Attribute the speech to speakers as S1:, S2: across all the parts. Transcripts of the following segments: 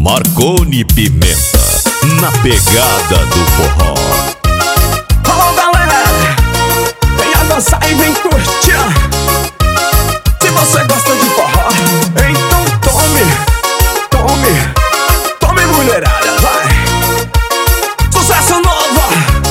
S1: Marconi Pimenta, na pegada do forró.
S2: Alô galera, venha dançar e vem curtir. Se você gosta de forró, então tome mulherada, vai. Sucesso novo.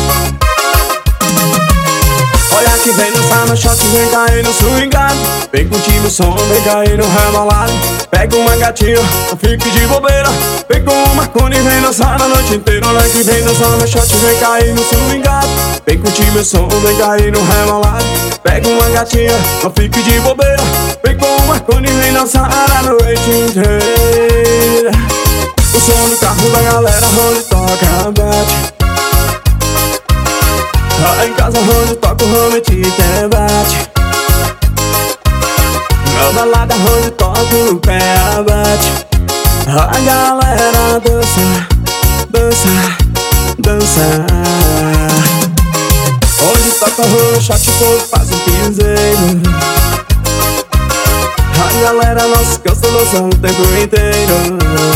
S2: Olha que vem dançar no shot, vem cair no swingado. Vem curtir o som, vem cair no rebolado. Pega uma gatinha, não fique de bobeira. Vem com o Marconi, vem dançar a noite inteira. Olha que vem dançar no shot, vem cair no swingado. Vem curtir meu som, vem cair no rebolado. Pega uma gatinha, não fique de bobeira. Vem com o Marconi, vem dançar a noite inteira. O som do carro da galera, onde toca bate. Lá em casa onde toca o home até bate. Na balada onde toca o pé abate. A galera dança, dança, dança. Onde toca o shot, o povo faz um piseiro. A galera não se cansa dançando o tempo inteiro.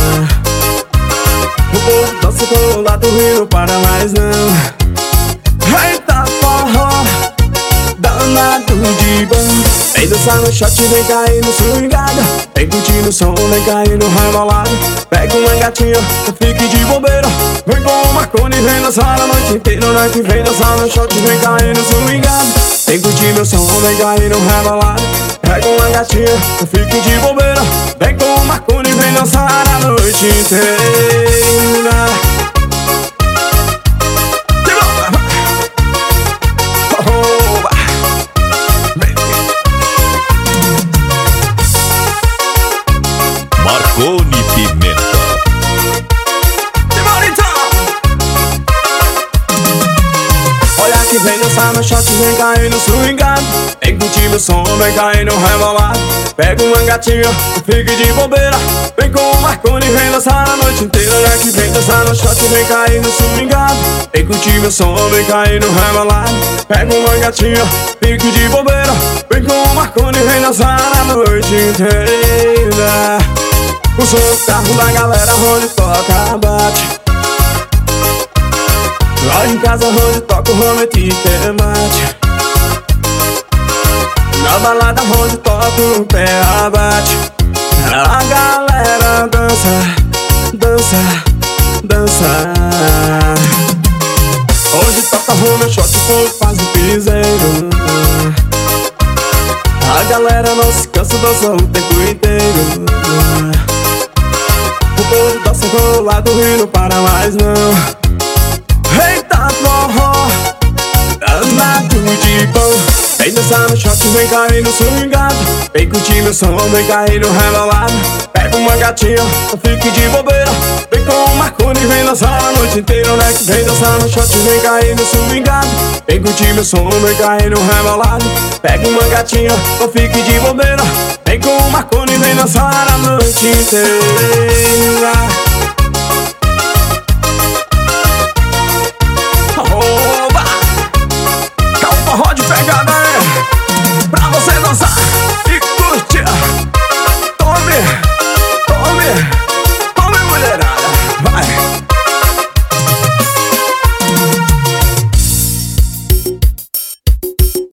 S2: O povo dança com o lado e não para mais não. Eita forró, danado de bom. Vem dançar no shot, vem cair no swingado. Vem curtir o som, vem cair no rebolado. Pega uma gatinha, não fique de bobeira. Vem com o Marconi, vem dançar a noite inteira. Na que vem dançar no shot, vem cair no swingado. Vem curtir meu som, vem cair no rebolado. Pega uma gatinha, não fique de bobeira. Vem com o Marconi, vem dançar a noite inteira.
S1: Marconi Pimenta.
S2: Olha que vem dançar no shot, vem cair no swingado. Vem curtir meu som, vem cair no rebolado. Pega uma gatinha, não fique de bobeira. Vem com o Marconi, vem dançar a noite inteira. Olha que vem dançar no shot, vem cair no swingado. Vem curtir meu som, vem cair no rebolado. Pega uma gatinha, fique de bobeira. Vem com o Marconi, vem dançar a noite inteira. O som do carro da galera onde toca bate. Lá em casa onde toca o home até bate. Na balada onde toca o pé abate. A galera dança, dança, dança. Onde toca home shot, o povo faz o piseiro. A galera não se cansa dançando o tempo inteiro. O povo dança com o lado e não para mais não. Eita forró, danado de bom. Vem dançar no shot, vem cair no swingado. Vem curtir meu som, vem cair no rebolado. Pega uma gatinha, não fique de bobeira. Vem com o Marconi, vem dançar a noite inteira. Né? Vem dançar no shot, vem cair no swingado. Vem curtir meu som, vem cair no rebolado. Pega uma gatinha, não fique de bobeira. Vem com o Marconi, vem dançar a noite inteira. Oba! É o forró de pegada, né? Pra você dançar.